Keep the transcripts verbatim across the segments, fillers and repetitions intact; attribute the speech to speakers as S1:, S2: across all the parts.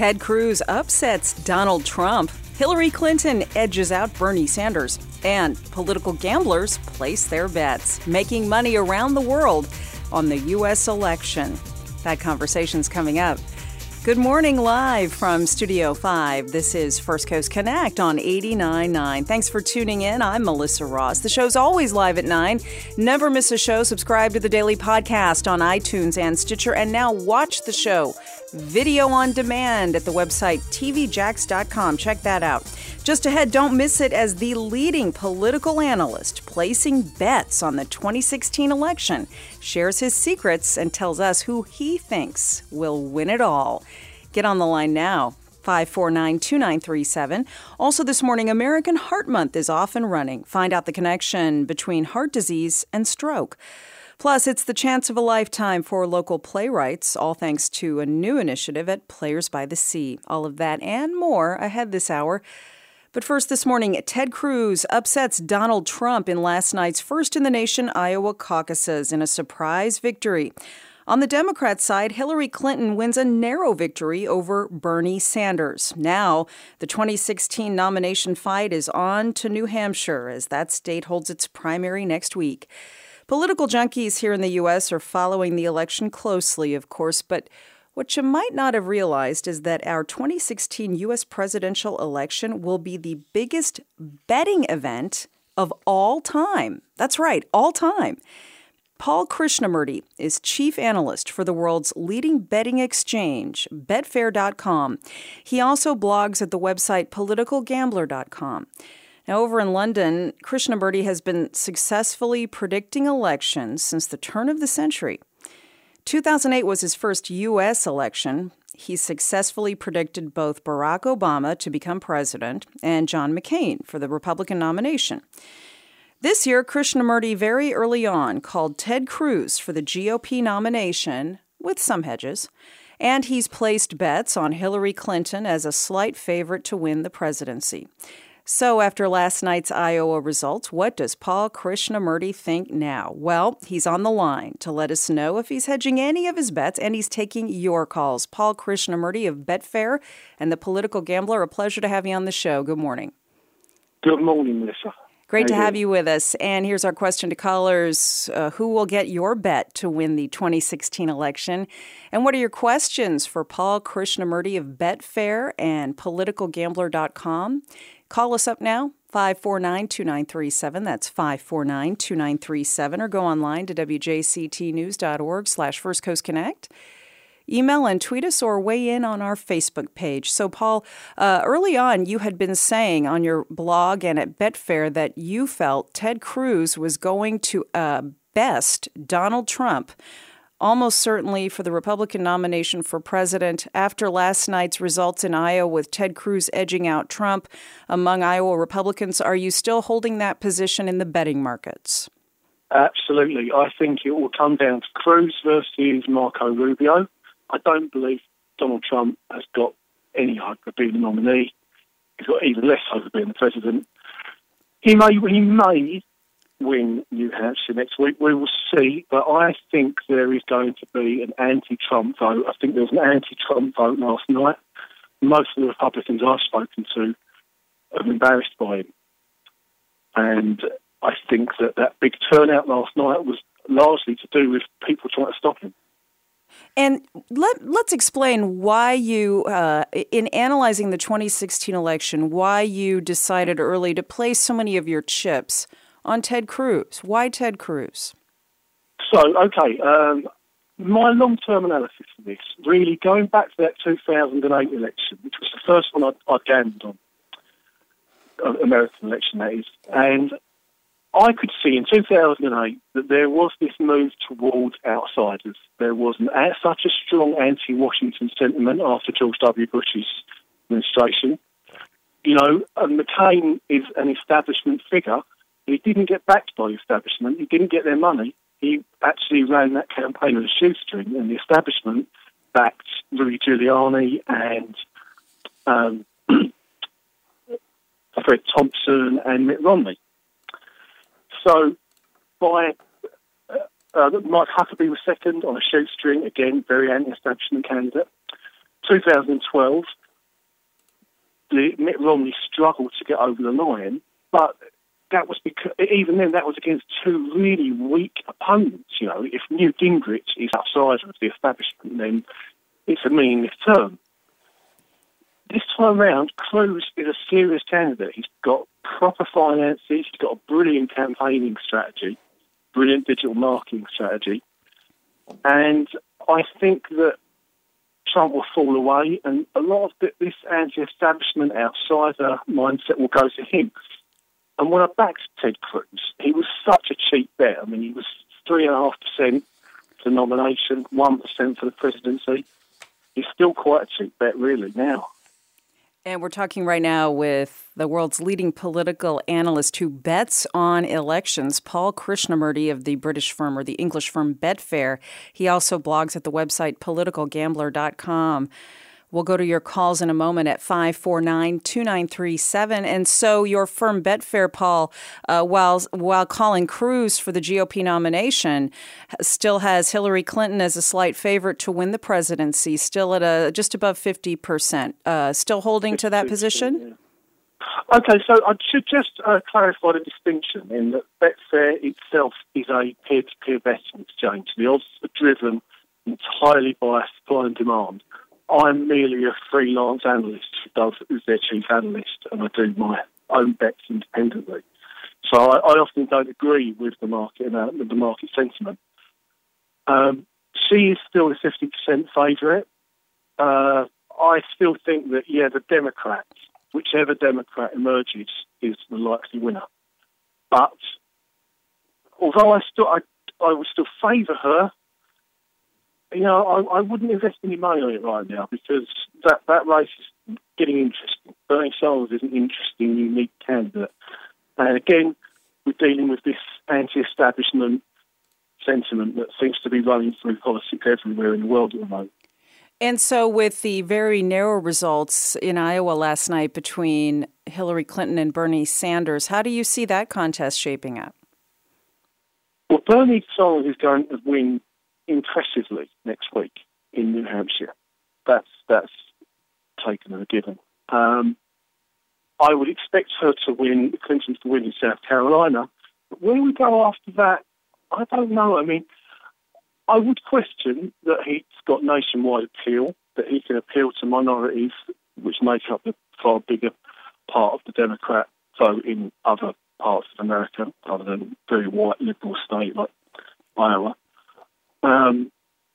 S1: Ted Cruz upsets Donald Trump. Hillary Clinton edges out Bernie Sanders. And political gamblers place their bets, making money around the world on the U S election. That conversation's coming up. Good morning, live from Studio five. This is First Coast Connect on eighty-nine point nine. Thanks for tuning in. I'm Melissa Ross. The show's always live at nine. Never miss a show. Subscribe to the daily podcast on iTunes and Stitcher. And now watch the show video on demand at the website T V Jax dot com. Check that out. Just ahead, don't miss it as the leading political analyst placing bets on the twenty sixteen election shares his secrets and tells us who he thinks will win it all. Get on the line now, five four nine, two nine three seven. Also this morning, American Heart Month is off and running. Find out the connection between heart disease and stroke. Plus, it's the chance of a lifetime for local playwrights, all thanks to a new initiative at Players by the Sea. All of that and more ahead this hour. But first this morning, Ted Cruz upsets Donald Trump in last night's first-in-the-nation Iowa caucuses in a surprise victory. On the Democrat side, Hillary Clinton wins a narrow victory over Bernie Sanders. Now, the twenty sixteen nomination fight is on to New Hampshire as that state holds its primary next week. Political junkies here in the U S are following the election closely, of course, but what you might not have realized is that our twenty sixteen U S presidential election will be the biggest betting event of all time. That's right, all time. Paul Krishnamurti is chief analyst for the world's leading betting exchange, Betfair dot com. He also blogs at the website Political Gambler dot com. Now, over in London, Krishnamurti has been successfully predicting elections since the turn of the century. two thousand eight was his first U S election. He successfully predicted both Barack Obama to become president and John McCain for the Republican nomination. This year, Krishnamurti very early on called Ted Cruz for the G O P nomination, with some hedges, and he's placed bets on Hillary Clinton as a slight favorite to win the presidency. So after last night's Iowa results, what does Paul Krishnamurti think now? Well, he's on the line to let us know if he's hedging any of his bets, and he's taking your calls. Paul Krishnamurti of Betfair and the Political Gambler, a pleasure to have you on the show. Good morning.
S2: Good morning, Melissa.
S1: Great to have you with us. And here's our question to callers. Uh, who will get your bet to win the twenty sixteen election? And what are your questions for Paul Krishnamurti of Betfair and Political Gambler dot com? Call us up now, five four nine, two nine three seven. That's five four nine, two nine three seven. Or go online to W J C T news dot org slash First Coast Connect. Email and tweet us or weigh in on our Facebook page. So, Paul, uh, early on, you had been saying on your blog and at Betfair that you felt Ted Cruz was going to uh, best Donald Trump, almost certainly for the Republican nomination for president after last night's results in Iowa with Ted Cruz edging out Trump among Iowa Republicans. Are you still holding that position in the betting markets?
S2: Absolutely. I think it will come down to Cruz versus Marco Rubio. I don't believe Donald Trump has got any hope of being the nominee. He's got even less hope of being the president. He may, he may win New Hampshire next week. We will see. But I think there is going to be an anti-Trump vote. I think there was an anti-Trump vote last night. Most of the Republicans I've spoken to are embarrassed by him. And I think that that big turnout last night was largely to do with people trying to stop him.
S1: And let, let's explain why you, uh, in analyzing the twenty sixteen election, why you decided early to place so many of your chips on Ted Cruz. Why Ted Cruz?
S2: So, okay, um, my long-term analysis of this, really going back to that two thousand eight election, which was the first one I, I gambled on, uh, American election that is, and I could see in two thousand eight that there was this move towards outsiders. There was an, uh, such a strong anti-Washington sentiment after George W. Bush's administration. You know, and McCain is an establishment figure. He didn't get backed by the establishment. He didn't get their money. He actually ran that campaign on a shoestring, and the establishment backed Rudy Giuliani and um, Fred Thompson and Mitt Romney. So, by uh, uh, Mike Huckabee was second on a shoestring, again, very anti-establishment candidate. twenty twelve, the Mitt Romney struggled to get over the line, but that was because, even then, that was against two really weak opponents. You know, if Newt Gingrich is outside of the establishment, then it's a meaningless term. This time round, Cruz is a serious candidate. He's got proper finances, he's got a brilliant campaigning strategy, brilliant digital marketing strategy, and I think that Trump will fall away, and a lot of this anti-establishment outsider mindset will go to him. And when I backed Ted Cruz, he was such a cheap bet. I mean, he was three point five percent for the nomination, one percent for the presidency. He's still quite a cheap bet, really, now.
S1: And we're talking right now with the world's leading political analyst who bets on elections, Paul Krishnamurti of the British firm or the English firm Betfair. He also blogs at the website political gambler dot com. We'll go to your calls in a moment at five four nine, two nine three seven. And so your firm Betfair, Paul, uh, while while calling Cruz for the G O P nomination, still has Hillary Clinton as a slight favorite to win the presidency, still at a just above fifty percent. Uh, still holding to that position?
S2: Yeah. Okay, so I should just uh, clarify the distinction in that Betfair itself is a peer-to-peer betting exchange. The odds are driven entirely by supply and demand. I'm merely a freelance analyst who does, who's their chief analyst, and I do my own bets independently. So I, I often don't agree with the market and uh, with the market sentiment. Um, she is still the fifty percent favourite. Uh, I still think that, yeah, the Democrats, whichever Democrat emerges, is the likely winner. But although I still, I, I would still favour her, you know, I, I wouldn't invest any money on it right now because that, that race is getting interesting. Bernie Sanders is an interesting, unique candidate. And again, we're dealing with this anti-establishment sentiment that seems to be running through politics everywhere in the world at the moment.
S1: And so with the very narrow results in Iowa last night between Hillary Clinton and Bernie Sanders, how do you see that contest shaping up?
S2: Well, Bernie Sanders is going to win impressively next week in New Hampshire. That's that's taken as a given. Um, I would expect her to win, Clinton to win in South Carolina. But where we go after that, I don't know. I mean, I would question that he's got nationwide appeal, that he can appeal to minorities, which make up the far bigger part of the Democrat vote in other parts of America, other than a very white liberal state like Iowa. Um,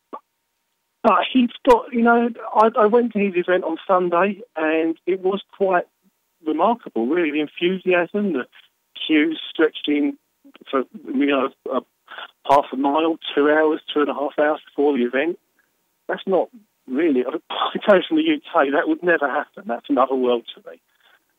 S2: but he's got, you know, I, I went to his event on Sunday and it was quite remarkable, really. The enthusiasm, the queues stretched in for, you know, a, half a mile, two hours, two and a half hours before the event. That's not really, I go from the U K, that would never happen. That's another world to me.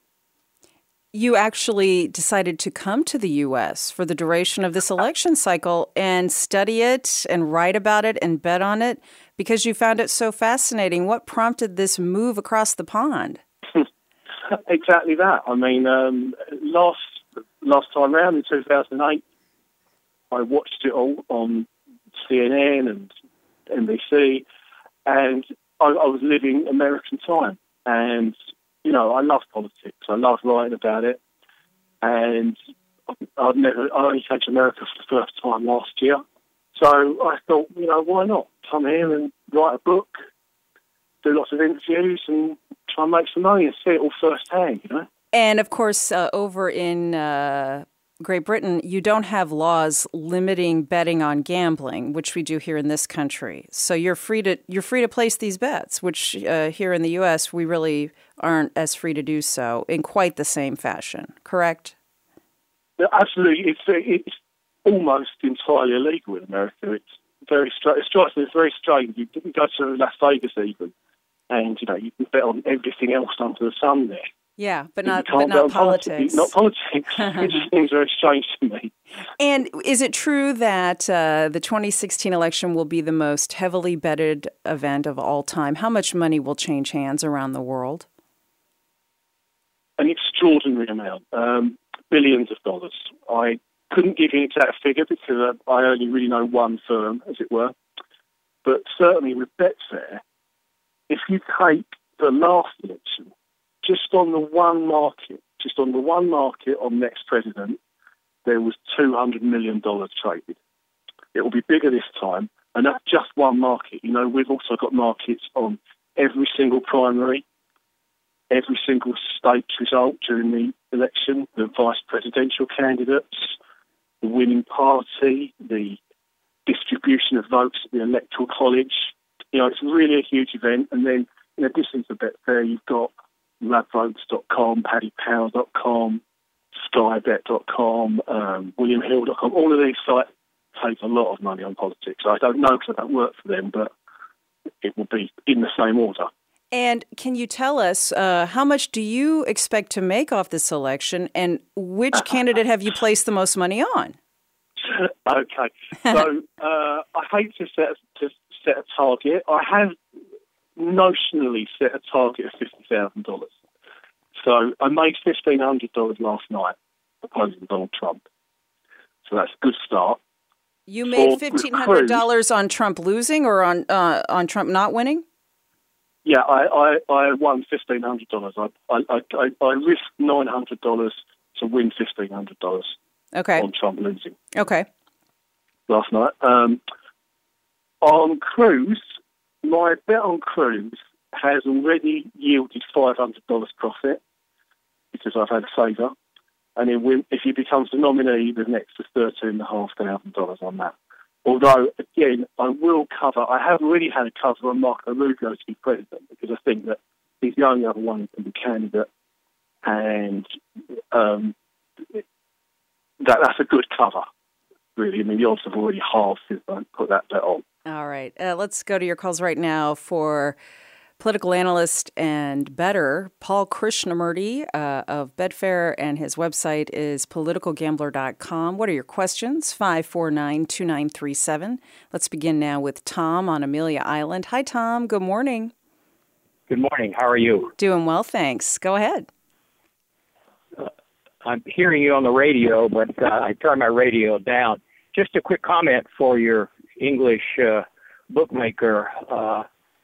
S1: You actually decided to come to the U S for the duration of this election cycle and study it and write about it and bet on it because you found it so fascinating. What prompted this move across the pond?
S2: Exactly that. I mean, um, last last time round in two thousand eight, I watched it all on C N N and N B C, and I, I was living American time. And you know, I love politics. I love writing about it. And I'd never, I only came to America for the first time last year. So I thought, you know, why not come here and write a book, do lots of interviews and try and make some money and see it all firsthand, you know?
S1: And of course, uh, over in uh, Great Britain, you don't have laws limiting betting on gambling, which we do here in this country. So you're free to you're free to place these bets, which uh, here in the U S we really aren't as free to do so in quite the same fashion. Correct?
S2: Yeah, absolutely, it's it's almost entirely illegal in America. It's very strange. It strikes me as very strange. You can go to Las Vegas even, and you know you can bet on everything else under the sun there.
S1: Yeah, but not but not politics.
S2: politics. Not politics. It just seems very strange to me.
S1: And is it true that uh, the twenty sixteen election will be the most heavily betted event of all time? How much money will change hands around the world?
S2: An extraordinary amount, um, billions of dollars. I couldn't give you an exact figure because uh, I only really know one firm, as it were. But certainly with Betfair, if you take the last election, just on the one market, just on the one market on next president, there was two hundred million dollars traded. It will be bigger this time, and that's just one market. You know, we've also got markets on every single primary, every single state's result during the election, the vice presidential candidates, the winning party, the distribution of votes at the electoral college. You know, it's really a huge event. And then, in addition to Betfair, you've got ladbrokes dot com, paddy power dot com, sky bet dot com, um, william hill dot com. All of these sites take a lot of money on politics. I don't know because I don't work for them, but it will be in the same order.
S1: And can you tell us uh, how much do you expect to make off this election, and which candidate have you placed the most money on?
S2: Okay, so uh, I hate to set to set a target. I have notionally set a target of fifty thousand dollars. So I made fifteen hundred dollars last night opposing Donald Trump. So that's a good start.
S1: You made fifteen hundred dollars on Trump losing, or on uh, on Trump not winning?
S2: Yeah, I, I, I won fifteen hundred dollars. I, I, I, I risked nine hundred dollars to win fifteen hundred dollars.
S1: Okay.
S2: On Trump losing.
S1: Okay.
S2: Last night. Um, on Cruz, my bet on Cruz has already yielded five hundred dollars profit because I've had a favour. And then if he becomes the nominee, the next is thirteen thousand five hundred dollars on that. Although, again, I will cover, I have already had a cover on Marco Rubio to be president because I think that he's the only other one who can be candidate. And um, that that's a good cover, really. I mean, the odds have already halved since I put that bet on.
S1: All right. Uh, let's go to your calls right now for political analyst and bettor Paul Krishnamurti uh, of Betfair, and his website is political gambler dot com. What are your questions? five four nine, two nine three seven. Let's begin now with Tom on Amelia Island. Hi, Tom. Good morning.
S3: Good morning. How are you?
S1: Doing well, thanks. Go ahead.
S3: Uh, I'm hearing you on the radio, but uh, I turned my radio down. Just a quick comment for your English uh, bookmaker. Uh,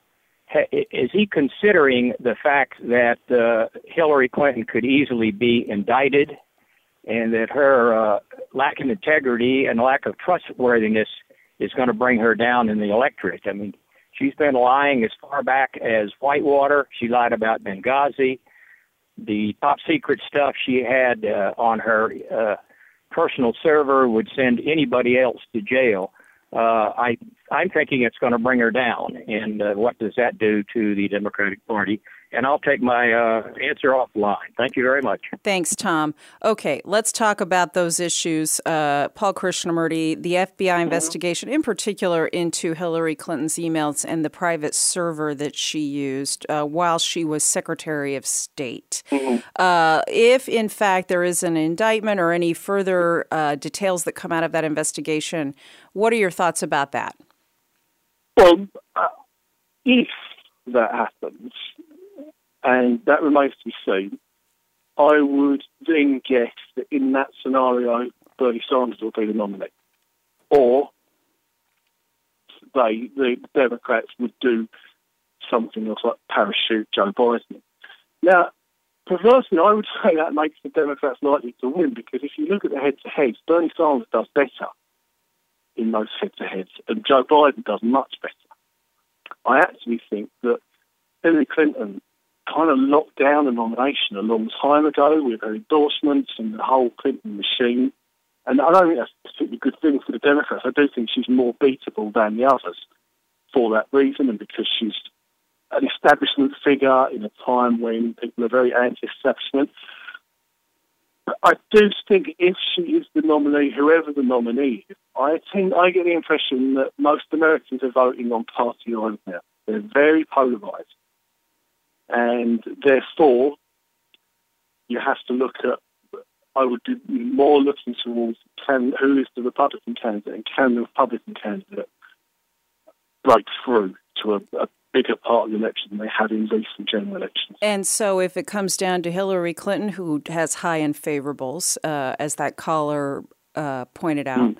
S3: Is he considering the fact that uh, Hillary Clinton could easily be indicted and that her uh, lack of integrity and lack of trustworthiness is going to bring her down in the electorate? I mean, she's been lying as far back as Whitewater. She lied about Benghazi. The top secret stuff she had uh, on her uh, personal server would send anybody else to jail. Uh, I, I'm thinking it's going to bring her down. And uh, what does that do to the Democratic Party? And I'll take my uh, answer offline. Thank you very much.
S1: Thanks, Tom. Okay, let's talk about those issues. Uh, Paul Krishnamurti, the F B I investigation, in particular into Hillary Clinton's emails and the private server that she used uh, while she was Secretary of State. Mm-hmm. Uh, if, in fact, there is an indictment or any further uh, details that come out of that investigation, what are your thoughts about that?
S2: Well, uh, if that happens, and that remains to be seen, I would then guess that in that scenario, Bernie Sanders will be the nominee. Or they, the Democrats would do something else like parachute Joe Biden. Now, perversely, I would say that makes the Democrats likely to win, because if you look at the head-to-heads, Bernie Sanders does better in those head-to-heads, and Joe Biden does much better. I actually think that Hillary Clinton kind of locked down the nomination a long time ago with her endorsements and the whole Clinton machine. And I don't think that's a particularly good thing for the Democrats. I do think she's more beatable than the others for that reason, and because she's an establishment figure in a time when people are very anti-establishment. I do think if she is the nominee, whoever the nominee is, I think I get the impression that most Americans are voting on party lines now. They're very polarised. And therefore, you have to look at, I would be more looking towards can, who is the Republican candidate, and can the Republican candidate break through to a, a bigger part of the election than they had in recent general elections.
S1: And so if it comes down to Hillary Clinton, who has high unfavorables, uh, as that caller uh, pointed out, mm.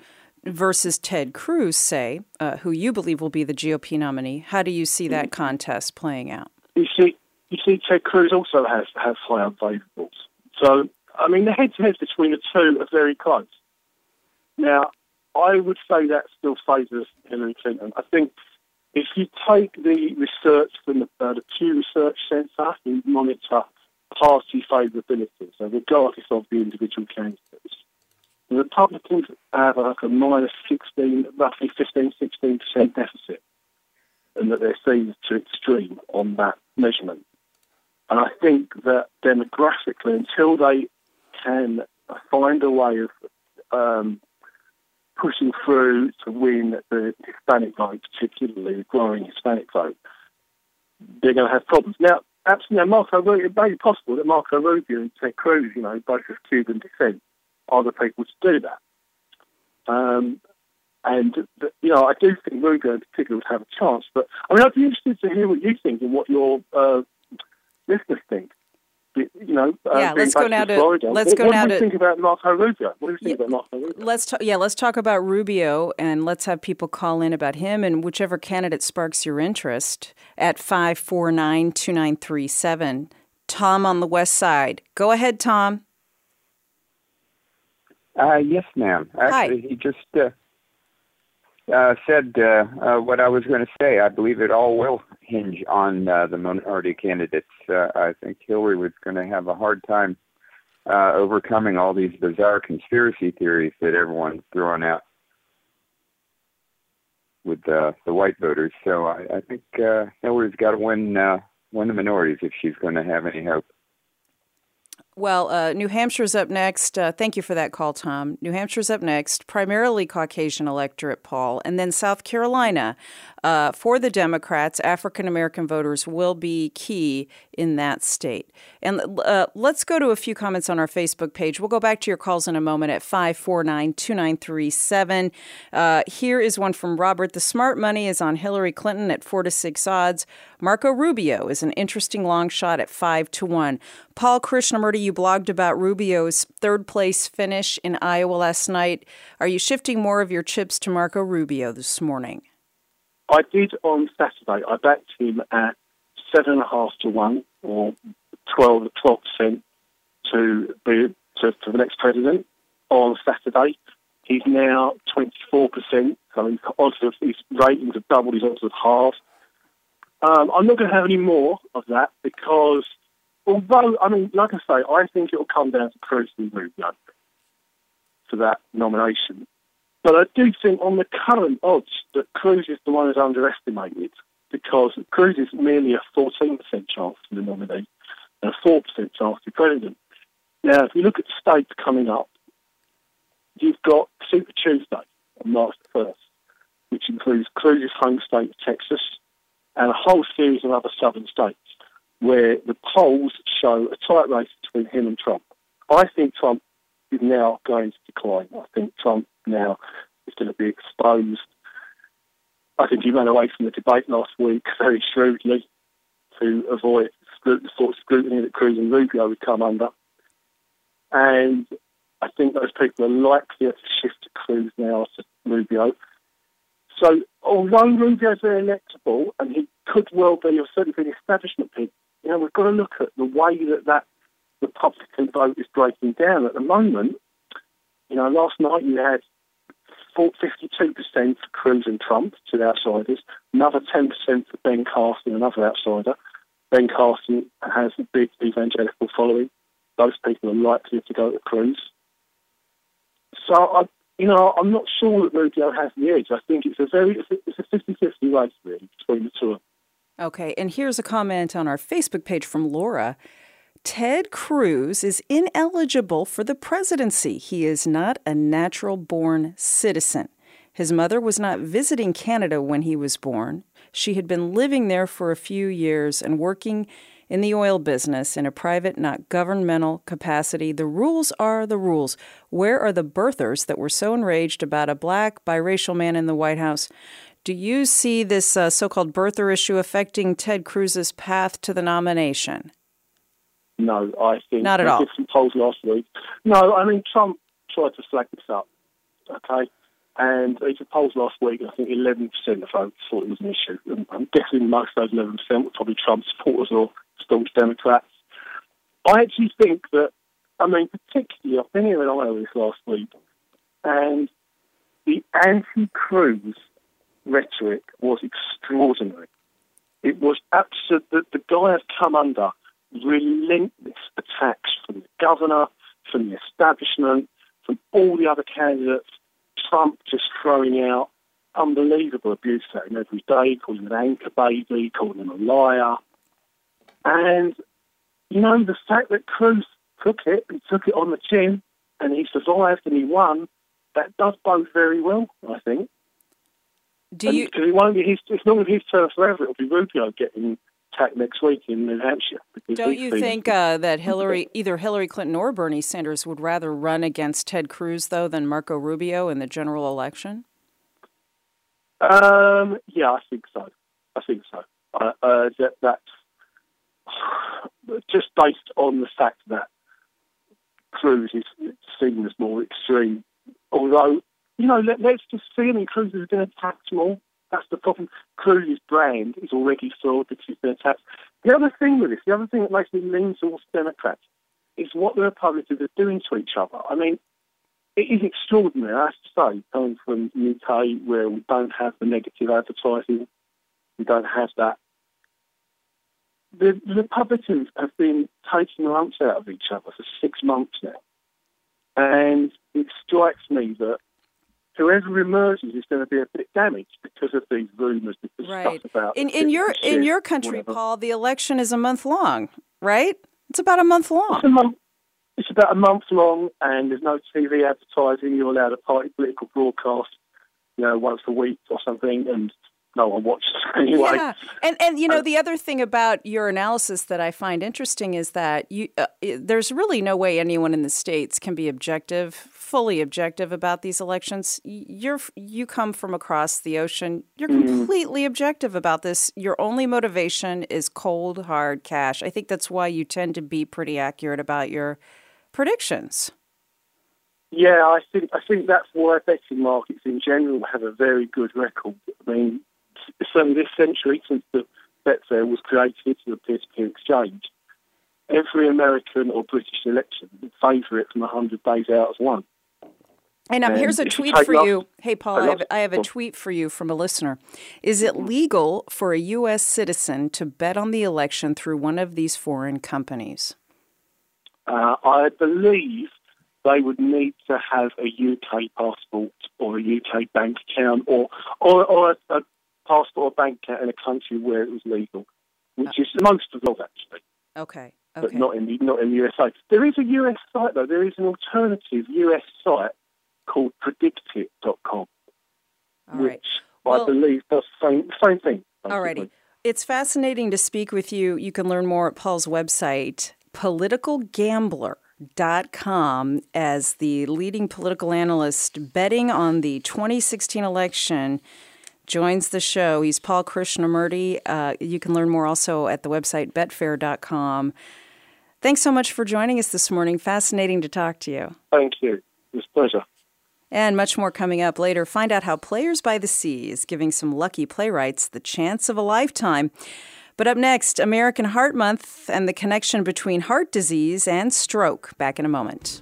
S1: versus Ted Cruz, say, uh, who you believe will be the G O P nominee. How do you see that contest playing out?
S2: You see, you see, Ted Cruz also has, has high unfavourables. So, I mean, the head-to-head between the two are very close. Now, I would say that still favours Hillary Clinton. I think if you take the research from the, uh, the Pew Research Centre, who monitor party favourability, so regardless of the individual candidates, the Republicans have like a minus sixteen, roughly fifteen, sixteen percent deficit, and that they're seen to extreme on that measurement. And I think that demographically, until they can find a way of um, pushing through to win the Hispanic vote, particularly the growing Hispanic vote, they're going to have problems. Now, absolutely, Marco Rubio, it may be possible that Marco Rubio and Ted Cruz, you know, both of Cuban descent, are the people to do that. Um, and, you know, I do think Rubio in particular would have a chance. But, I mean, I'd be interested to hear what you think and what your uh, listeners think. You know, uh,
S1: yeah, let's go now to
S2: Florida.
S1: let's
S2: what,
S1: go
S2: what
S1: now
S2: do you
S1: to
S2: think about Marco Rubio? What do you think
S1: yeah,
S2: about Marco Rubio?
S1: Let's talk. Yeah, let's talk about Rubio, and let's have people call in about him and whichever candidate sparks your interest at five four nine, two nine three seven. Tom on the West Side. Go ahead, Tom.
S4: Uh, yes, ma'am. Actually,
S1: Hi.
S4: he just uh, uh, said uh, uh, what I was going to say. I believe it all will hinge on uh, the minority candidates. Uh, I think Hillary was going to have a hard time uh, overcoming all these bizarre conspiracy theories that everyone's throwing out with uh, the white voters. So I, I think uh, Hillary's got to win uh, win the minorities if she's going to have any hope.
S1: Well, uh, New Hampshire's up next. Uh, thank you for that call, Tom. New Hampshire's up next, primarily Caucasian electorate, Paul. And then South Carolina, uh, for the Democrats, African-American voters will be key in that state. And uh, let's go to a few comments on our Facebook page. We'll go back to your calls in a moment at five four nine, two nine three seven. Uh, here is one from Robert. The smart money is on Hillary Clinton at four to six odds. Marco Rubio is an interesting long shot at five to one. Paul Krishnamurti, you blogged about Rubio's third place finish in Iowa last night. Are you shifting more of your chips to Marco Rubio this morning?
S2: I did on Saturday. I backed him at seven and a half to one, or twelve twelve percent to be to, to the next president on Saturday. He's now twenty four percent. So his odds of his ratings have doubled. His odds have halved. Um, I'm not going to have any more of that because, although I mean, like I say, I think it will come down to Cruz and Rubio for that nomination. But I do think on the current odds that Cruz is the one who's underestimated because Cruz is merely a fourteen percent chance to be the nominee and a four percent chance to be president. Now, if you look at states coming up, you've got Super Tuesday on March the first, which includes Cruz's home state of Texas and a whole series of other southern states where the polls show a tight race between him and Trump. I think Trump is now going to decline. I think Trump now is going to be exposed. I think he ran away from the debate last week very shrewdly to avoid the sort of scrutiny that Cruz and Rubio would come under. And I think those people are likelier to shift to Cruz now to Rubio. So although Rubio is very electable, and he could well be, or certainly be an establishment pick, you know, we've got to look at the way that that Republican vote is breaking down. At the moment, you know, last night you had fifty-two percent for Cruz and Trump, two outsiders, another ten percent for Ben Carson, another outsider. Ben Carson has a big evangelical following. Those people are likely to go to Cruz. So, I, you know, I'm not sure that Rubio has the edge. I think it's a very, it's a fifty-fifty race, really, between the two of them.
S1: Okay, and here's a comment on our Facebook page from Laura. Ted Cruz is ineligible for the presidency. He is not a natural-born citizen. His mother was not visiting Canada when he was born. She had been living there for a few years and working in the oil business in a private, not governmental capacity. The rules are the rules. Where are the birthers that were so enraged about a black biracial man in the White House? Do you see this uh, so-called birther issue affecting Ted Cruz's path to the nomination?
S2: No, I think...
S1: Not at all.
S2: I did some polls last week. No, I mean, Trump tried to flag this up, okay? And they did polls last week, and I think eleven percent of folks thought it was an issue. And I'm guessing most of those eleven percent were probably Trump supporters or staunch Democrats. I actually think that, I mean, particularly, I've been here in Iowa this last week, and the anti-Cruz rhetoric was extraordinary. It was absolute. The, the guy has come under relentless attacks from the governor, from the establishment, from all the other candidates. Trump just throwing out unbelievable abuse at him every day, calling him an anchor baby, calling him a liar. And, you know, the fact that Cruz took it, he took it on the chin, and he survived and he won, that does bode very well, I think.
S1: Do you?
S2: And it won't be his, it's not his turn forever. It'll be Rubio getting attacked next week in New Hampshire.
S1: Don't you think uh, that Hillary, either Hillary Clinton or Bernie Sanders, would rather run against Ted Cruz, though, than Marco Rubio in the general election?
S2: Um, yeah, I think so. I think so. Uh, uh, that, that's just based on the fact that Cruz is seen as more extreme. Although, you know, let, let's just see. I mean, Cruz has been attacked more. That's the problem. Cruz's brand is already flawed because he's been attacked. The other thing with this, the other thing that makes me lean towards Democrats is what the Republicans are doing to each other. I mean, it is extraordinary, I have to say, coming from the U K where we don't have the negative advertising, we don't have that. The, the Republicans have been taking lumps out of each other for six months now. And it strikes me that whoever emerges is going to be a bit damaged because of these rumours, because
S1: right.
S2: stuff about
S1: in in your in your country, whatever. Paul, the election is a month long, right? It's about a month long.
S2: It's, a month, it's about a month long, and there's no T V advertising. You're allowed a party political broadcast, you know, once a week or something, and no one watches anyway.
S1: Yeah, and and you know, the other thing about your analysis that I find interesting is that you uh, there's really no way anyone in the States can be objective, fully objective about these elections. You're you come from across the ocean. You're completely mm. objective about this. Your only motivation is cold, hard cash. I think that's why you tend to be pretty accurate about your predictions.
S2: Yeah, I think I think that's why betting markets in general have a very good record. I mean, certainly this century, since the Betfair was created, the peer-to-peer exchange, every American or British election would favour it from one hundred days out as one.
S1: And um, here's a tweet for you. Hey, Paul, I have, I have a tweet for you from a listener. Is it legal for a U S citizen to bet on the election through one of these foreign companies?
S2: Uh, I believe they would need to have a U K passport or a U K bank account or or, or a, a passport or bank account in a country where it was legal, which is most of the world, actually.
S1: Okay. Okay.
S2: But not in the not in the U S A. There is a U S site, though. There is an alternative U S site called predict it dot com,
S1: all
S2: which
S1: right. well,
S2: I believe does the same, same thing.
S1: All righty. It's fascinating to speak with you. You can learn more at Paul's website, political gambler dot com, as the leading political analyst betting on the twenty sixteen election joins the show. He's Paul Krishnamurti. Uh, you can learn more also at the website betfair dot com. Thanks so much for joining us this morning. Fascinating to talk to you.
S2: Thank you. It was a pleasure.
S1: And much more coming up later. Find out how Players by the Sea is giving some lucky playwrights the chance of a lifetime. But up next, American Heart Month and the connection between heart disease and stroke. Back in a moment.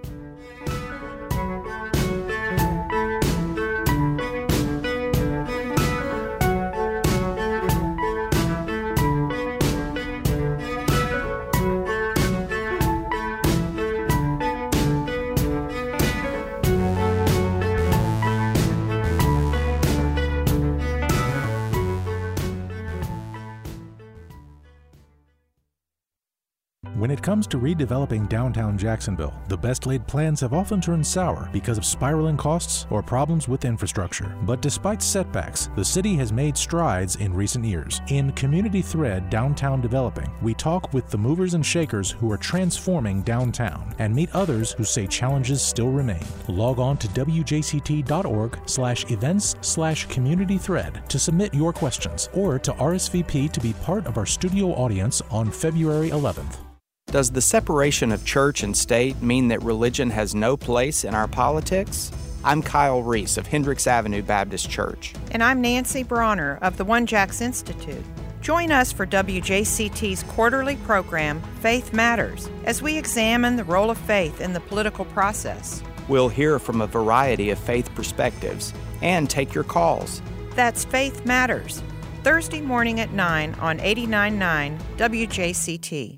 S5: When it comes to redeveloping downtown Jacksonville, the best-laid plans have often turned sour because of spiraling costs or problems with infrastructure. But despite setbacks, the city has made strides in recent years. In Community Thread Downtown Developing, we talk with the movers and shakers who are transforming downtown and meet others who say challenges still remain. Log on to W J C T dot org slash events slash community thread to submit your questions or to R S V P to be part of our studio audience on February eleventh.
S6: Does the separation of church and state mean that religion has no place in our politics? I'm Kyle Reese of Hendricks Avenue Baptist Church.
S7: And I'm Nancy Bronner of the One Jacks Institute. Join us for W J C T's quarterly program, Faith Matters, as we examine the role of faith in the political process.
S6: We'll hear from a variety of faith perspectives and take your calls.
S7: That's Faith Matters, Thursday morning at nine on eighty-nine point nine W J C T.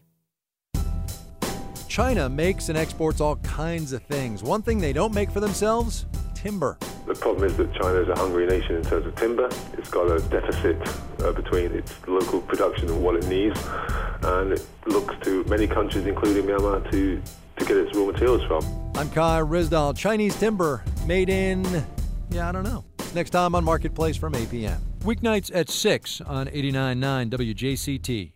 S8: China makes and exports all kinds of things. One thing they don't make for themselves, timber.
S9: The problem is that China is a hungry nation in terms of timber. It's got a deficit uh, between its local production and what it needs, and it looks to many countries, including Myanmar, to, to get its raw materials from.
S8: I'm Kai Rizdal. Chinese timber made in, yeah, I don't know. Next time on Marketplace from eight p.m. Weeknights at six on eighty-nine point nine W J C T.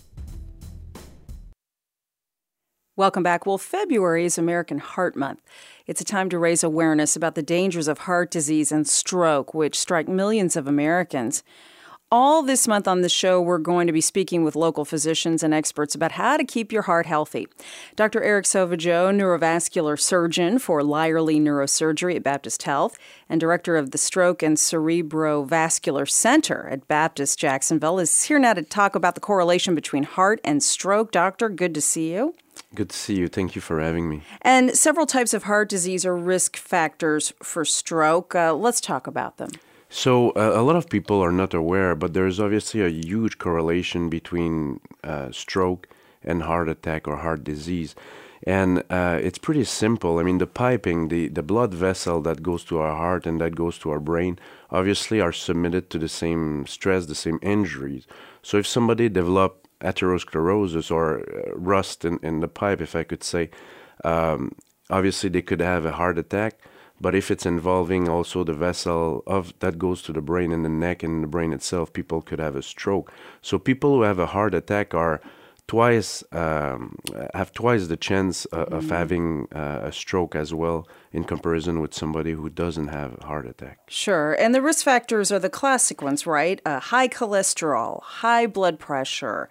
S1: Welcome back. Well, February is American Heart Month. It's a time to raise awareness about the dangers of heart disease and stroke, which strike millions of Americans. All this month on the show, we're going to be speaking with local physicians and experts about how to keep your heart healthy. Doctor Eric Sauvageau, neurovascular surgeon for Lyerly Neurosurgery at Baptist Health and director of the Stroke and Cerebrovascular Center at Baptist Jacksonville, is here now to talk about the correlation between heart and stroke. Doctor, good to see you.
S10: Good to see you. Thank you for having me.
S1: And several types of heart disease are risk factors for stroke. Uh, let's talk about them.
S10: So uh, a lot of people are not aware, but there's obviously a huge correlation between uh, stroke and heart attack or heart disease. And uh, it's pretty simple. I mean, the piping, the, the blood vessel that goes to our heart and that goes to our brain, obviously are submitted to the same stress, the same injuries. So if somebody develops atherosclerosis or uh, rust in, in the pipe, if I could say, um, obviously they could have a heart attack. But if it's involving also the vessel of that goes to the brain and the neck and the brain itself, people could have a stroke. So people who have a heart attack are twice um, have twice the chance uh, of mm-hmm. having uh, a stroke as well in comparison with somebody who doesn't have a heart attack.
S1: Sure. And the risk factors are the classic ones, right? Uh, high cholesterol, high blood pressure,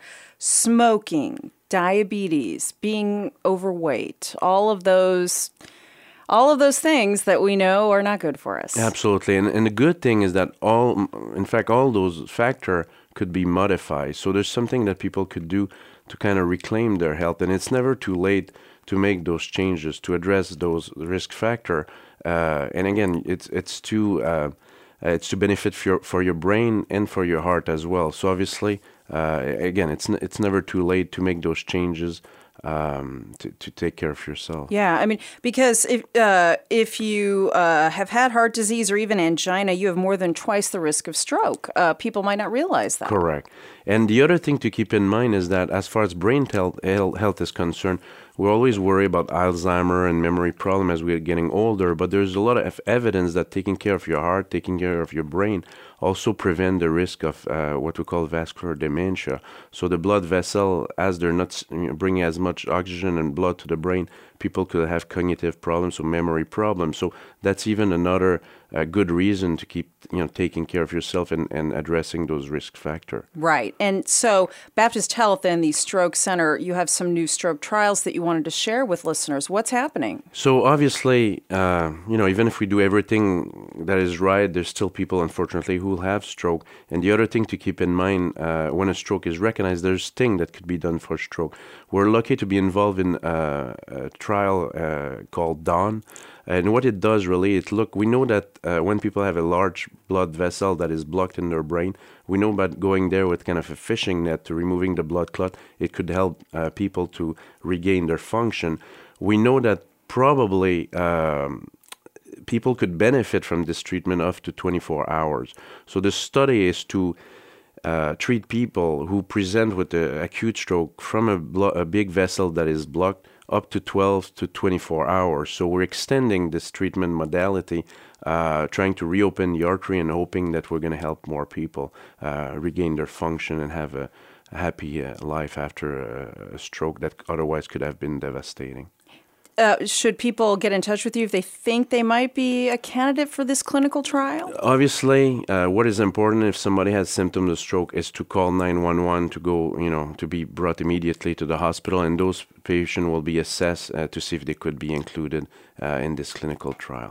S1: smoking, diabetes, being overweight, all of those... All of those things that we know are not good for us.
S10: Absolutely. And, and the good thing is that all, in fact, all those factors could be modified. So there's something that people could do to kind of reclaim their health. And it's never too late to make those changes, to address those risk factors. Uh, and again, it's it's to uh, it's to benefit for your, for your brain and for your heart as well. So obviously, uh, again, it's it's never too late to make those changes. Um, to, to take care of yourself.
S1: Yeah, I mean, because if uh, if you uh, have had heart disease or even angina, you have more than twice the risk of stroke. Uh, people might not realize that.
S10: Correct. And the other thing to keep in mind is that as far as brain health, health is concerned, we always worry about Alzheimer and memory problem as we're getting older, but there's a lot of evidence that taking care of your heart, taking care of your brain, also prevent the risk of uh, what we call vascular dementia. So the blood vessel, as they're not you know, bringing as much oxygen and blood to the brain, people could have cognitive problems or memory problems. So that's even another uh, good reason to keep you know taking care of yourself and, and addressing those risk factors.
S1: Right. And so Baptist Health and the Stroke Center, you have some new stroke trials that you wanted to share with listeners. What's happening?
S10: So obviously, uh, you know, even if we do everything that is right, there's still people, unfortunately, who will have stroke. And the other thing to keep in mind, uh, when a stroke is recognized, there's things that could be done for stroke. We're lucky to be involved in uh, a trial uh, called DAWN. And what it does really is, look, we know that uh, when people have a large blood vessel that is blocked in their brain, we know about going there with kind of a fishing net to removing the blood clot. It could help uh, people to regain their function. We know that probably um, people could benefit from this treatment up to twenty-four hours. So the study is to uh, treat people who present with an acute stroke from a, blo- a big vessel that is blocked up to twelve to twenty-four hours. So we're extending this treatment modality, uh, trying to reopen the artery and hoping that we're going to help more people uh, regain their function and have a, a happy uh, life after a, a stroke that otherwise could have been devastating.
S1: Uh, should people get in touch with you if they think they might be a candidate for this clinical trial?
S10: Obviously, uh, what is important if somebody has symptoms of stroke is to call nine one one to go, you know, to be brought immediately to the hospital, and those patients will be assessed uh, to see if they could be included uh, in this clinical trial.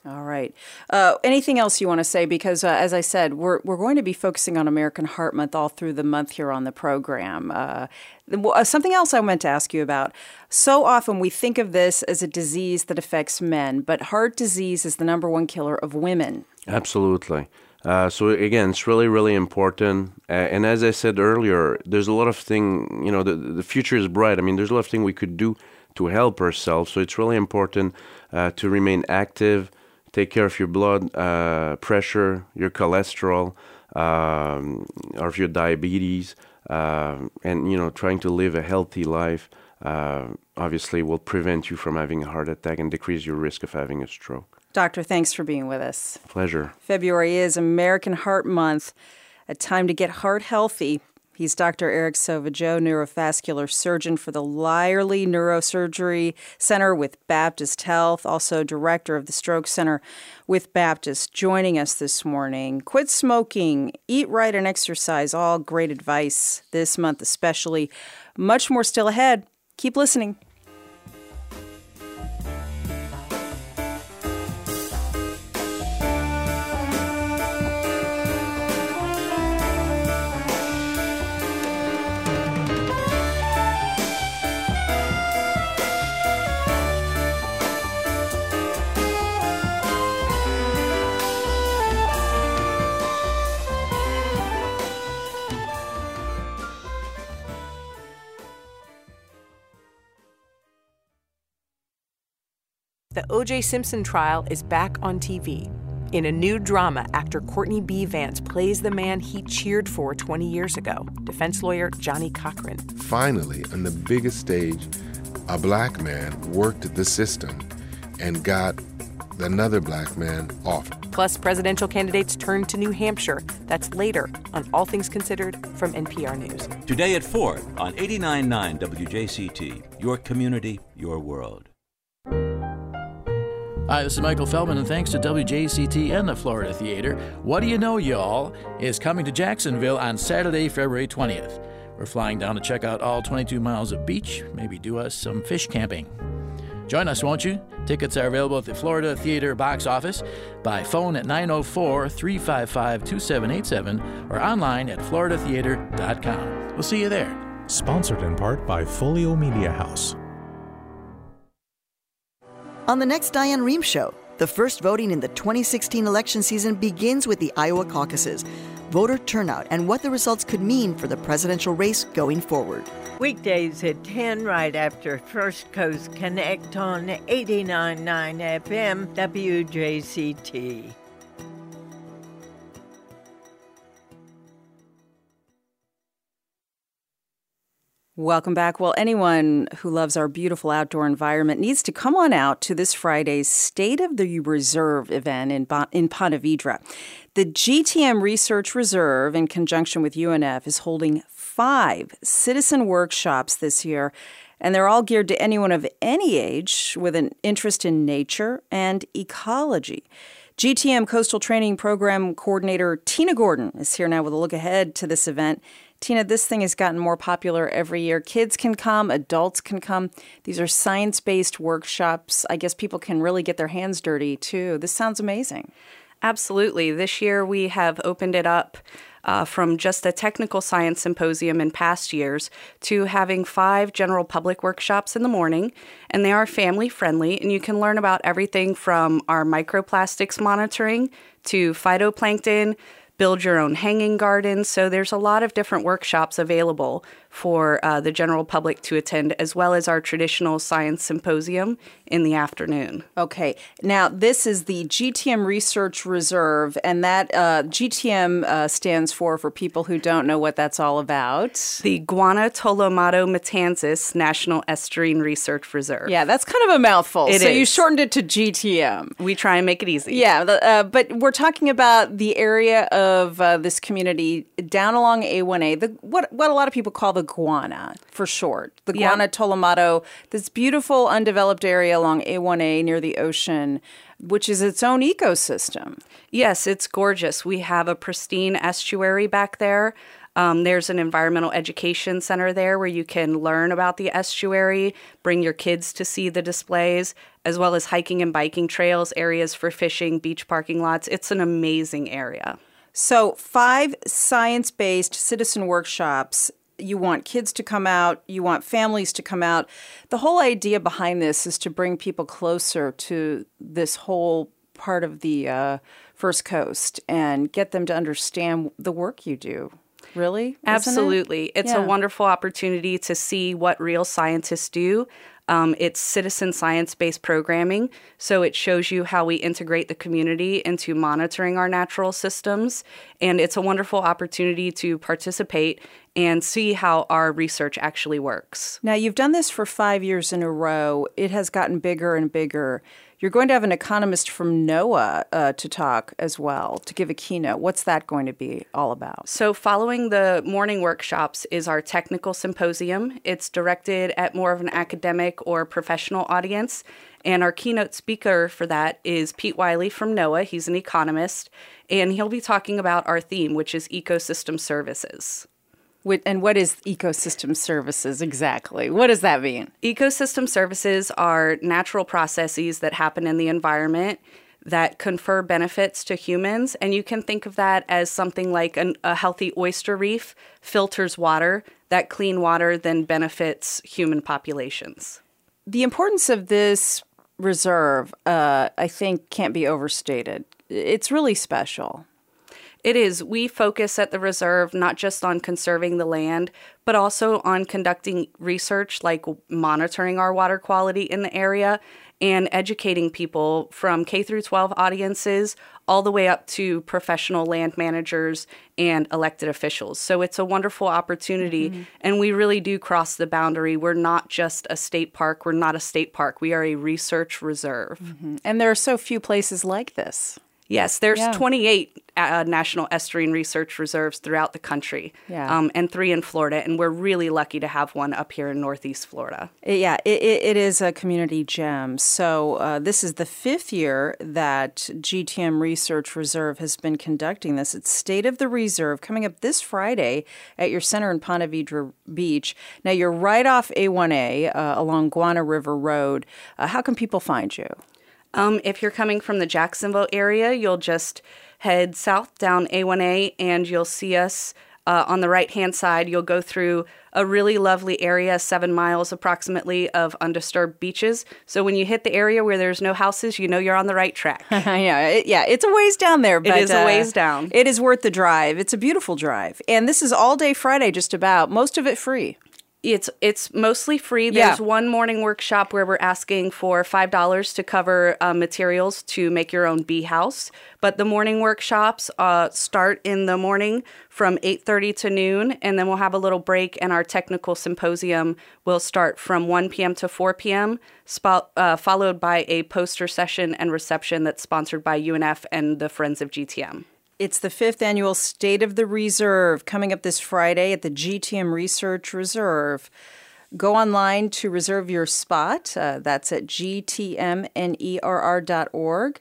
S1: All right. Uh, anything else you want to say? Because, uh, as I said, we're we're going to be focusing on American Heart Month all through the month here on the program. Uh, something else I meant to ask you about. So often we think of this as a disease that affects men, but heart disease is the number one killer of women.
S10: Absolutely. Uh, so again, it's really, really important. Uh, and as I said earlier, there's a lot of things, you know, the, the future is bright. I mean, there's a lot of things we could do to help ourselves. So it's really important uh, to remain active. Take care of your blood uh, pressure, your cholesterol, um, or of your diabetes, uh, and you know, trying to live a healthy life. Uh, obviously, will prevent you from having a heart attack and decrease your risk of having a stroke.
S1: Doctor, thanks for being with us.
S10: Pleasure.
S1: February is American Heart Month, a time to get heart healthy. He's Doctor Eric Sauvageau, neurovascular surgeon for the Lyerly Neurosurgery Center with Baptist Health, also director of the Stroke Center with Baptist, joining us this morning. Quit smoking, eat right, and exercise, all great advice this month especially. Much more still ahead. Keep listening.
S11: The O J Simpson trial is back on T V. In a new drama, actor Courtney B. Vance plays the man he cheered for twenty years ago, defense lawyer Johnny Cochran.
S12: Finally, on the biggest stage, a black man worked the system and got another black man off.
S11: Plus, presidential candidates turn to New Hampshire. That's later on All Things Considered from N P R News.
S13: Today at four on eighty-nine point nine W J C T, your community, your world.
S14: Hi, this is Michael Feldman, and thanks to W J C T and the Florida Theater, What Do You Know, Y'all is coming to Jacksonville on Saturday, February twentieth. We're flying down to check out all twenty-two miles of beach, maybe do us some fish camping. Join us, won't you? Tickets are available at the Florida Theater box office, by phone at nine oh four, three five five, two seven eight seven, or online at florida theater dot com. We'll see you there.
S5: Sponsored in part by Folio Media House.
S15: On the next Diane Rehm Show, the first voting in the twenty sixteen election season begins with the Iowa caucuses, voter turnout, and what the results could mean for the presidential race going forward.
S16: Weekdays at ten, right after First Coast Connect on eighty-nine point nine F M W J C T.
S1: Welcome back. Well, anyone who loves our beautiful outdoor environment needs to come on out to this Friday's State of the Reserve event in, bon- in Ponte Vedra. The G T M Research Reserve, in conjunction with U N F, is holding five citizen workshops this year, and they're all geared to anyone of any age with an interest in nature and ecology. G T M Coastal Training Program Coordinator Tina Gordon is here now with a look ahead to this event. Tina, this thing has gotten more popular every year. Kids can come, adults can come. These are science-based workshops. I guess people can really get their hands dirty, too. This sounds amazing.
S17: Absolutely. This year we have opened it up uh, from just a technical science symposium in past years to having five general public workshops in the morning, and they are family-friendly, and you can learn about everything from our microplastics monitoring to phytoplankton, build your own hanging gardens. So there's a lot of different workshops available for uh, the general public to attend, as well as our traditional science symposium in the afternoon.
S1: Okay. Now, this is the G T M Research Reserve, and that uh, G T M uh, stands for, for people who don't know what that's all about,
S17: the Guanatolomato-Matanzas National Estuarine Research Reserve.
S1: Yeah, that's kind of a mouthful.
S17: It
S1: so
S17: is.
S1: You shortened it to G T M.
S17: We try and make it easy.
S1: Yeah, uh, but we're talking about the area of uh, this community down along A one A, the what what a lot of people call the Guana, for short. The
S17: Yeah.
S1: Guanatolomato, this beautiful undeveloped area along A one A near the ocean, which is its own ecosystem.
S17: Yes, it's gorgeous. We have a pristine estuary back there. Um, there's an environmental education center there where you can learn about the estuary, bring your kids to see the displays, as well as hiking and biking trails, areas for fishing, beach parking lots. It's an amazing area.
S1: So five science-based citizen workshops. You want kids to come out. You want families to come out. The whole idea behind this is to bring people closer to this whole part of the uh, First Coast and get them to understand the work you do. Really?
S17: Absolutely.
S1: It?
S17: It's
S1: yeah.
S17: a wonderful opportunity to see what real scientists do. Um, it's citizen science-based programming, so it shows you how we integrate the community into monitoring our natural systems, and it's a wonderful opportunity to participate and see how our research actually works.
S1: Now, you've done this for five years in a row. It has gotten bigger and bigger. You're going to have an economist from NOAA uh, to talk as well, to give a keynote. What's that going to be all about?
S17: So following the morning workshops is our technical symposium. It's directed at more of an academic or professional audience. And our keynote speaker for that is Pete Wiley from NOAA. He's an economist. And he'll be talking about our theme, which is ecosystem services.
S1: And what is ecosystem services exactly? What does that mean?
S17: Ecosystem services are natural processes that happen in the environment that confer benefits to humans. And you can think of that as something like an, a healthy oyster reef filters water. That clean water then benefits human populations.
S1: The importance of this reserve, uh, I think, can't be overstated. It's really special.
S17: It is. We focus at the reserve not just on conserving the land, but also on conducting research like monitoring our water quality in the area and educating people from K through twelve audiences all the way up to professional land managers and elected officials. So it's a wonderful opportunity, mm-hmm. and we really do cross the boundary. We're not just a state park. We're not a state park. We are a research reserve.
S1: Mm-hmm. And there are so few places like this.
S17: Yes, there's
S1: yeah.
S17: twenty-eight uh, national estuarine research reserves throughout the country,
S1: yeah.
S17: um, and three in Florida, and we're really lucky to have one up here in Northeast Florida.
S1: Yeah, it, it is a community gem. So uh, this is the fifth year that G T M Research Reserve has been conducting this. It's State of the Reserve coming up this Friday at your center in Ponte Vedra Beach. Now, you're right off A one A uh, along Guana River Road. Uh, how can people find you?
S17: Um, if you're coming from the Jacksonville area, you'll just head south down A one A and you'll see us uh, on the right-hand side. You'll go through a really lovely area, seven miles approximately of undisturbed beaches. So when you hit the area where there's no houses, you know you're on the right track.
S1: yeah, it, yeah, it's a ways down there. But,
S17: it is a ways uh, down.
S1: It is worth the drive. It's a beautiful drive. And this is all day Friday just about, most of it free.
S17: It's it's mostly free. There's
S1: yeah.
S17: one morning workshop where we're asking for five dollars to cover uh, materials to make your own bee house. But the morning workshops uh, start in the morning from eight thirty to noon, and then we'll have a little break, and our technical symposium will start from one p.m. to four p.m., spo- uh, followed by a poster session and reception that's sponsored by U N F and the Friends of G T M.
S1: It's the fifth annual State of the Reserve coming up this Friday at the G T M Research Reserve. Go online to reserve your spot. Uh, that's at G T M nerr dot org.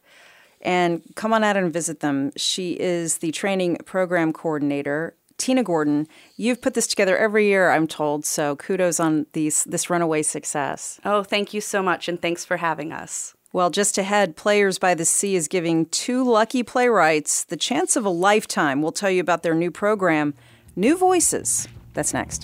S1: And come on out and visit them. She is the training program coordinator, Tina Gordon. You've put this together every year, I'm told, so kudos on these, this runaway success.
S17: Oh, thank you so much, and thanks for having us.
S1: Well, just ahead, Players by the Sea is giving two lucky playwrights the chance of a lifetime. We'll tell you about their new program, New Voices. That's next.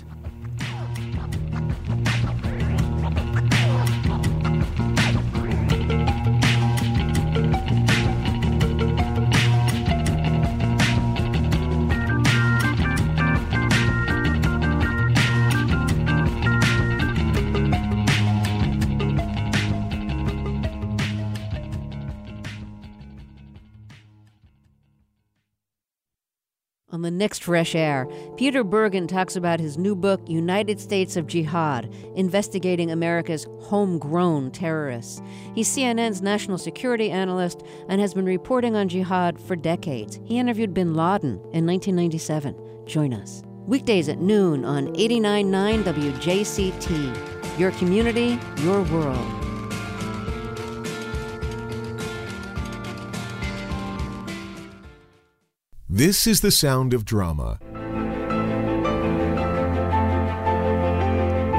S18: On the next Fresh Air, Peter Bergen talks about his new book, United States of Jihad, investigating America's homegrown terrorists. He's C N N's national security analyst and has been reporting on jihad for decades. He interviewed bin Laden in nineteen ninety-seven. Join us. Weekdays at noon on eighty-nine point nine W J C T. Your community, your world.
S19: This is the sound of drama.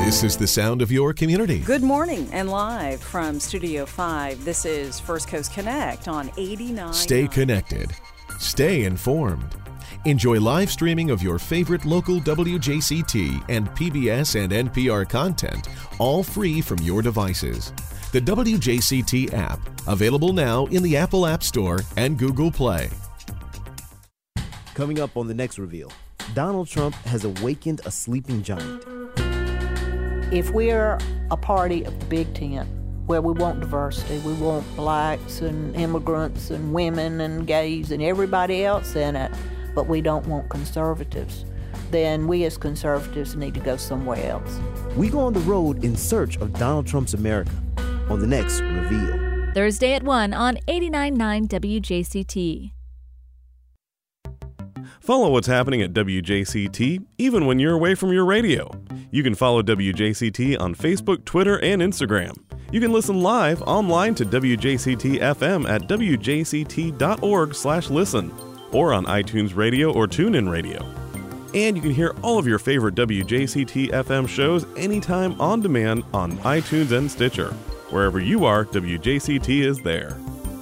S19: This is the sound of your community.
S1: Good morning and live from Studio five. This is First Coast Connect on eighty-nine.
S19: Stay connected. Stay informed. Enjoy live streaming of your favorite local W J C T and P B S and N P R content, all free from your devices. The W J C T app, available now in the Apple App Store and Google Play.
S20: Coming up on the next reveal, Donald Trump has awakened a sleeping giant.
S21: If we're a party of the Big Tent, where we want diversity, we want blacks and immigrants and women and gays and everybody else in it, but we don't want conservatives, then we as conservatives need to go somewhere else.
S20: We go on the road in search of Donald Trump's America on the next Reveal.
S22: Thursday at one on eighty-nine point nine W J C T.
S23: Follow what's happening at W J C T even when you're away from your radio. You can follow W J C T on Facebook, Twitter, and Instagram. You can listen live online to W J C T F M at w j c t dot org slash listen or on iTunes Radio or TuneIn Radio. And you can hear all of your favorite W J C T F M shows anytime on demand on iTunes and Stitcher. Wherever you are, W J C T is there.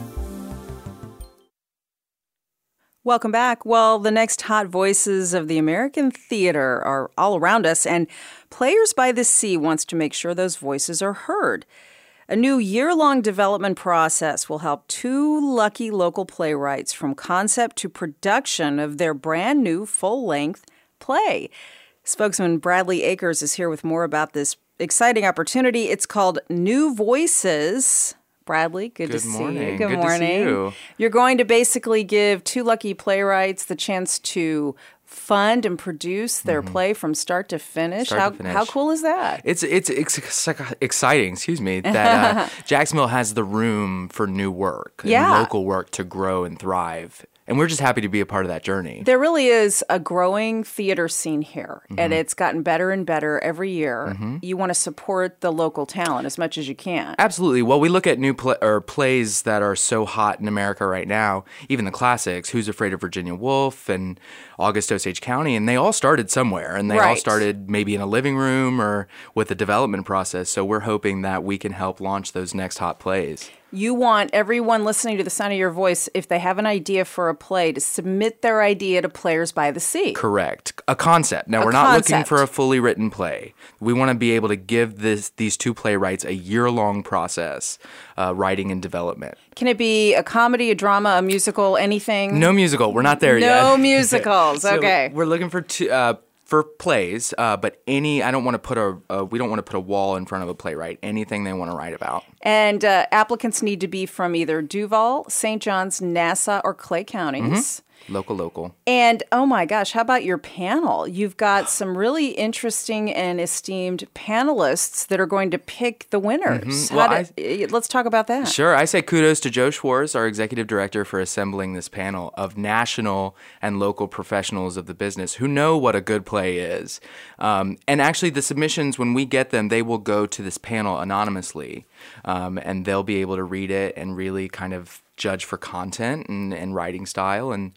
S1: Welcome back. Well, the next hot voices of the American theater are all around us, and Players by the Sea wants to make sure those voices are heard. A new year-long development process will help two lucky local playwrights from concept to production of their brand new full-length play. Spokesman Bradley Akers is here with more about this exciting opportunity. It's called New Voices. Bradley, good,
S24: good
S1: to
S24: morning.
S1: see you. Good,
S24: good
S1: morning.
S24: To see you.
S1: You're going to basically give two lucky playwrights the chance to fund and produce their mm-hmm. play from start to finish.
S24: Start
S1: how
S24: to finish.
S1: How cool is that?
S24: It's it's, it's exciting. Excuse me. That uh, Jacksonville has the room for new work,
S1: yeah.
S24: and local work to grow and thrive. And we're just happy to be a part of that journey.
S1: There really is a growing theater scene here, mm-hmm. and it's gotten better and better every year.
S24: Mm-hmm.
S1: You want to support the local talent as much as you can.
S24: Absolutely. Well, we look at new pl- or plays that are so hot in America right now, even the classics, Who's Afraid of Virginia Woolf and August Osage County, and they all started somewhere, and they
S1: right.
S24: all started maybe in a living room or with a development process. So we're hoping that we can help launch those next hot plays.
S1: You want everyone listening to the sound of your voice, if they have an idea for a play, to submit their idea to Players by the Sea.
S24: Correct. A concept. Now,
S1: a
S24: we're not
S1: concept.
S24: looking for a fully written play. We want to be able to give this these two playwrights a year-long process, uh, writing and development.
S1: Can it be a comedy, a drama, a musical, anything?
S24: No musical. We're not there
S1: no
S24: yet.
S1: No musicals.
S24: so
S1: okay.
S24: We're looking for two... Uh, For plays, uh, but any, I don't want to put a, uh, we don't want to put a wall in front of a playwright. Anything they want to write about.
S1: And uh, applicants need to be from either Duval, Saint Johns, Nassau, or Clay counties.
S24: Mm-hmm. Local, local.
S1: And, oh my gosh, how about your panel? You've got some really interesting and esteemed panelists that are going to pick the winners.
S24: Mm-hmm. Well,
S1: do, I, let's talk about that.
S24: Sure. I say kudos to Joe Schwartz, our executive director, for assembling this panel of national and local professionals of the business who know what a good play is. Um, and actually, the submissions, when we get them, they will go to this panel anonymously, um, and they'll be able to read it and really kind of judge for content and, and writing style. And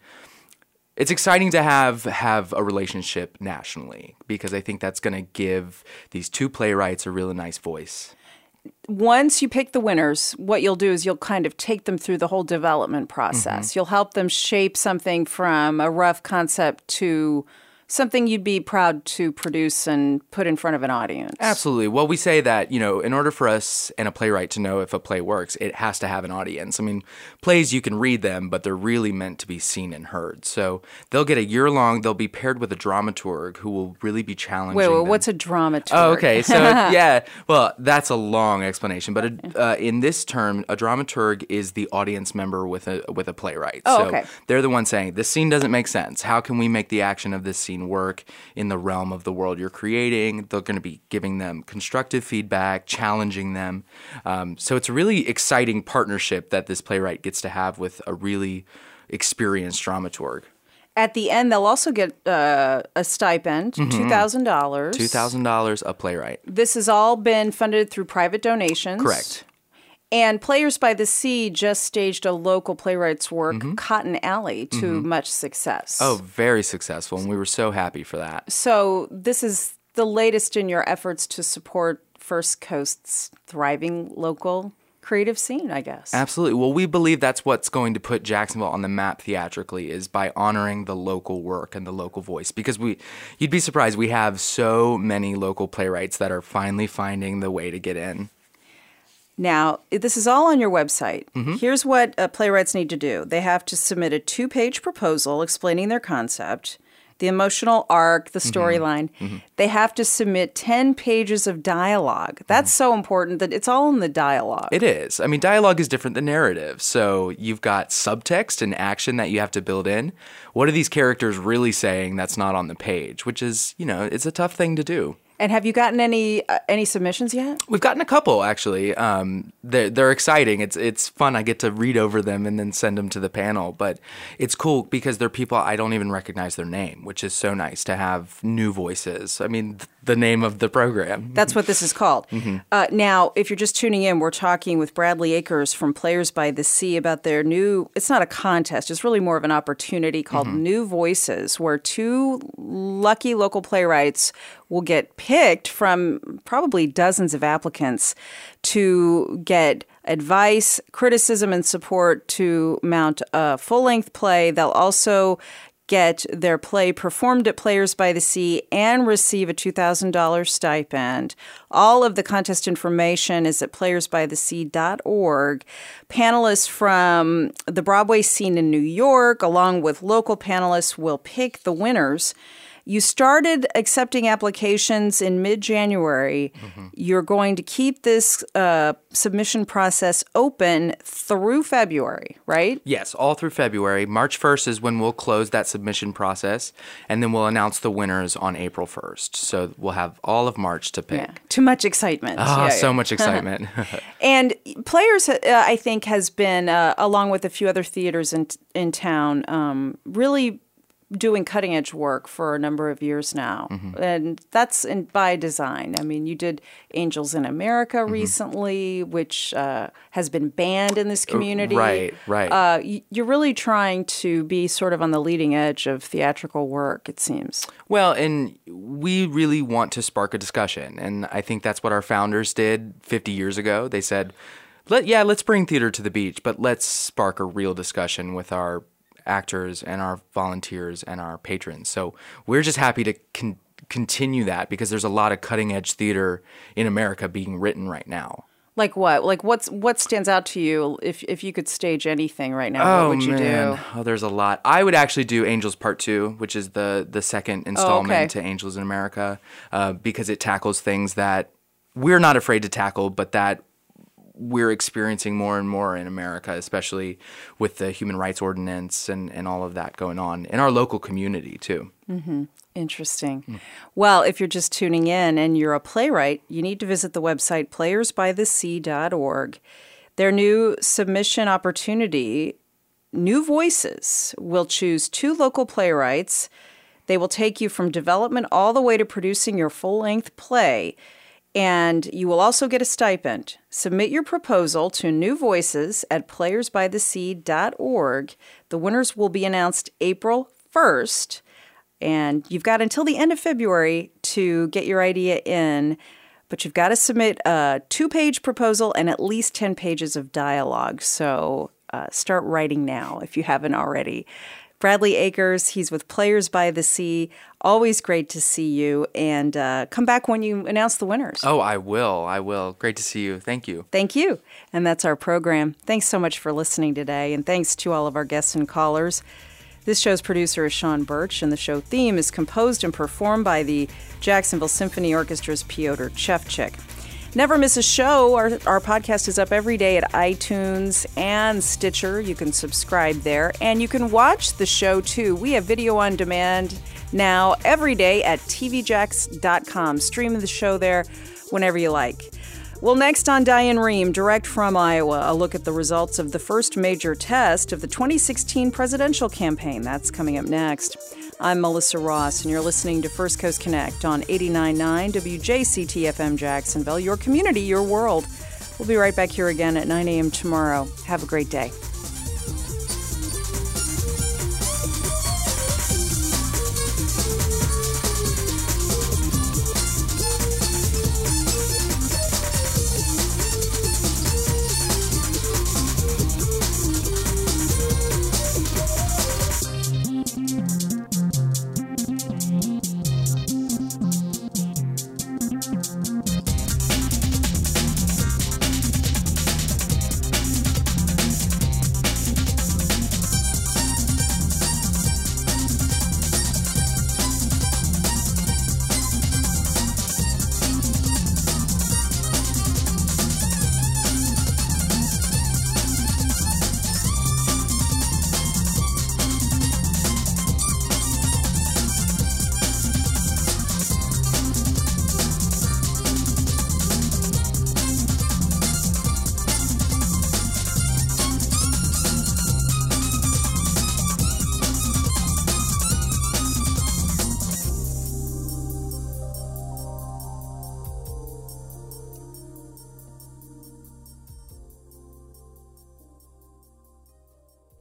S24: it's exciting to have have a relationship nationally, because I think that's going to give these two playwrights a really nice voice.
S1: Once you pick the winners, what you'll do is you'll kind of take them through the whole development process. Mm-hmm. You'll help them shape something from a rough concept to something you'd be proud to produce and put in front of an audience.
S24: Absolutely. Well, we say that, you know, in order for us and a playwright to know if a play works, it has to have an audience. I mean, plays, you can read them, but they're really meant to be seen and heard. So they'll get a year long, they'll be paired with a dramaturg who will really be challenging
S1: Wait, wait
S24: them.
S1: what's a dramaturg?
S24: Oh, okay. So, yeah, well, that's a long explanation. But a, uh, in this term, a dramaturg is the audience member with a with a playwright.
S1: Oh,
S24: so
S1: okay.
S24: They're the ones saying, this scene doesn't make sense. How can we make the action of this scene work in the realm of the world you're creating? They're going to be giving them constructive feedback, challenging them. Um, so it's a really exciting partnership that this playwright gets to have with a really experienced dramaturg.
S1: At the end, they'll also get uh, a stipend,
S24: mm-hmm.
S1: two thousand dollars.
S24: two thousand dollars a playwright.
S1: This has all been funded through private donations.
S24: Correct.
S1: And Players by the Sea just staged a local playwright's work, mm-hmm. Cotton Alley, to mm-hmm. much success.
S24: Oh, very successful, and we were so happy for that.
S1: So this is the latest in your efforts to support First Coast's thriving local creative scene, I guess.
S24: Absolutely. Well, we believe that's what's going to put Jacksonville on the map theatrically, is by honoring the local work and the local voice. Because we, you'd be surprised, we have so many local playwrights that are finally finding the way to get in.
S1: Now, this is all on your website.
S24: Mm-hmm.
S1: Here's what uh, playwrights need to do. They have to submit a two-page proposal explaining their concept, the emotional arc, the storyline.
S24: Mm-hmm.
S1: They have to submit ten pages of dialogue. That's mm-hmm. so important that it's all in the dialogue.
S24: It is. I mean, dialogue is different than narrative. So you've got subtext and action that you have to build in. What are these characters really saying that's not on the page? Which is, you know, it's a tough thing to do.
S1: And have you gotten any uh, any submissions yet?
S24: We've gotten a couple, actually. Um, they're, they're exciting. It's it's fun. I get to read over them and then send them to the panel. But it's cool because they're people I don't even recognize their name, which is so nice to have new voices. I mean, th- the name of the program.
S1: That's what this is called.
S24: Mm-hmm.
S1: Uh, now, if you're just tuning in, we're talking with Bradley Akers from Players by the Sea about their new, it's not a contest, it's really more of an opportunity called
S24: Mm-hmm.
S1: New Voices, where two lucky local playwrights will get picked from probably dozens of applicants to get advice, criticism, and support to mount a full-length play. They'll also get their play performed at Players by the Sea and receive a two thousand dollars stipend. All of the contest information is at players by the sea dot org. Panelists from the Broadway scene in New York, along with local panelists, will pick the winners. You started accepting applications in mid-January.
S24: Mm-hmm.
S1: You're going to keep this uh, submission process open through February, right?
S24: Yes, all through February. March first is when we'll close that submission process, and then we'll announce the winners on April first. So we'll have all of March to pick.
S1: Yeah. Too much excitement.
S24: Oh,
S1: yeah,
S24: so
S1: yeah.
S24: much excitement.
S1: And Players, uh, I think, has been, uh, along with a few other theaters in, in town, um, really doing cutting-edge work for a number of years now.
S24: Mm-hmm.
S1: And that's in, by design. I mean, you did Angels in America
S24: Mm-hmm.
S1: recently, which uh, has been banned in this community.
S24: Right, right.
S1: Uh, you're really trying to be sort of on the leading edge of theatrical work, it seems.
S24: Well, and we really want to spark a discussion. And I think that's what our founders did fifty years ago. They said, Let, yeah, let's bring theater to the beach, but let's spark a real discussion with our actors and our volunteers and our patrons. So we're just happy to con- continue that because there's a lot of cutting edge theater in America being written right now.
S1: Like what? Like what's what stands out to you if if you could stage anything right now?
S24: Oh,
S1: what would you
S24: man.
S1: do?
S24: Oh, there's a lot. I would actually do Angels Part Two, which is the the second installment
S1: okay.
S24: to Angels in America, uh, because it tackles things that we're not afraid to tackle, but that we're experiencing more and more in America, especially with the human rights ordinance and, and all of that going on in our local community, too.
S1: Mm-hmm. Interesting. Mm. Well, if you're just tuning in and you're a playwright, you need to visit the website players by the sea dot org. Their new submission opportunity, New Voices, will choose two local playwrights. They will take you from development all the way to producing your full-length play. And you will also get a stipend. Submit your proposal to New Voices at players by the sea dot org. The winners will be announced April first. And you've got until the end of February to get your idea in. But you've got to submit a two-page proposal and at least ten pages of dialogue. So uh, start writing now if you haven't already. Bradley Akers, he's with Players by the Sea. Always great to see you. And uh, come back when you announce the winners.
S24: Oh, I will. I will. Great to see you. Thank you.
S1: Thank you. And that's our program. Thanks so much for listening today. And thanks to all of our guests and callers. This show's producer is Sean Birch, and the show theme is composed and performed by the Jacksonville Symphony Orchestra's Piotr Chevchik. Never miss a show. Our, our podcast is up every day at iTunes and Stitcher. You can subscribe there. And you can watch the show, too. We have video on demand now every day at T V jacks dot com. Stream the show there whenever you like. Well, next on Diane Rehm, direct from Iowa, a look at the results of the first major test of the twenty sixteen presidential campaign. That's coming up next. I'm Melissa Ross, and you're listening to First Coast Connect on eighty-nine point nine W J C T F M Jacksonville, your community, your world. We'll be right back here again at nine a.m. tomorrow. Have a great day.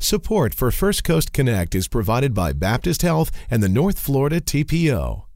S19: Support for First Coast Connect is provided by Baptist Health and the North Florida T P O.